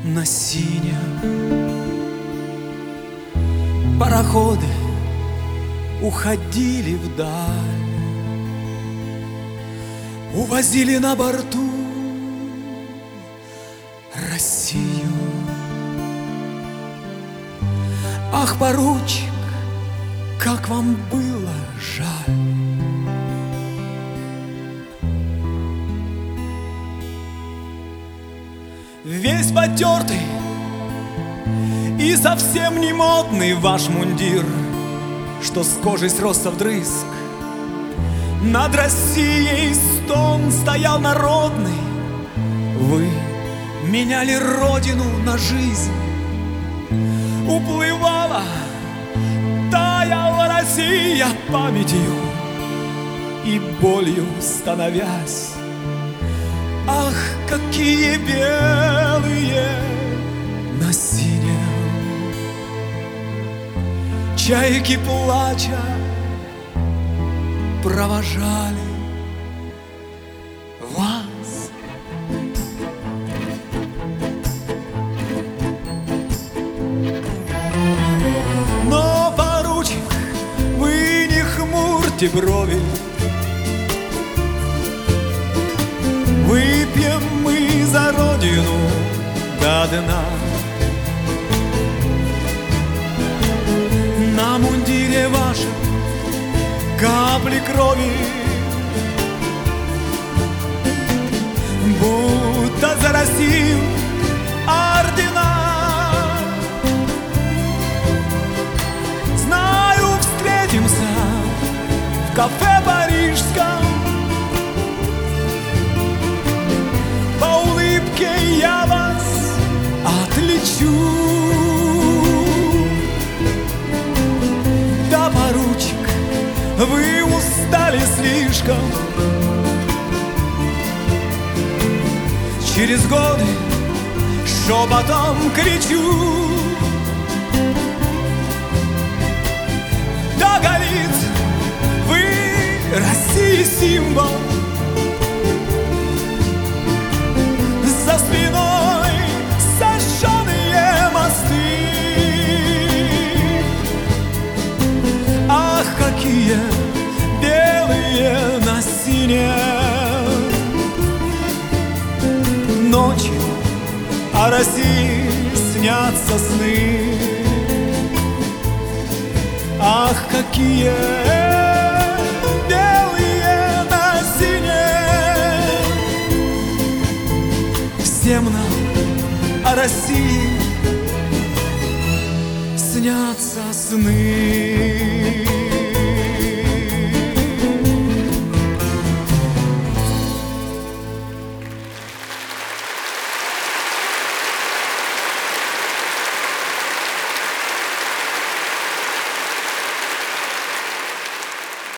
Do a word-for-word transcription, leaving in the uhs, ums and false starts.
на синем. Пароходы уходили вдаль, увозили на борту Россию. Ах, поручик, как вам было жаль. Весь потертый и совсем не модный ваш мундир, что с кожей сросся вдрызг. Над Россией стон стоял народный. Вы меняли родину на жизнь. Уплывала, таяла Россия памятью и болью становясь. Ах, какие белые на синем! Чайки плача провожали вас. Но, поручик, вы не хмурьте брови. Выпьем мы за родину до дна. На мундире вашем капли крови, будто за Россию ордена. Знаю, встретимся в кафе парижском. По улыбке я вас отличу. Да, поручик, вы устали слишком. Через годы шепотом кричу. Да, Голицын, вы России символ. За спиной сожженные мосты. Ах, какие белые на синем! Ночью о России снятся сны. Ах, какие белые на синем! Всем нам о России снятся сны.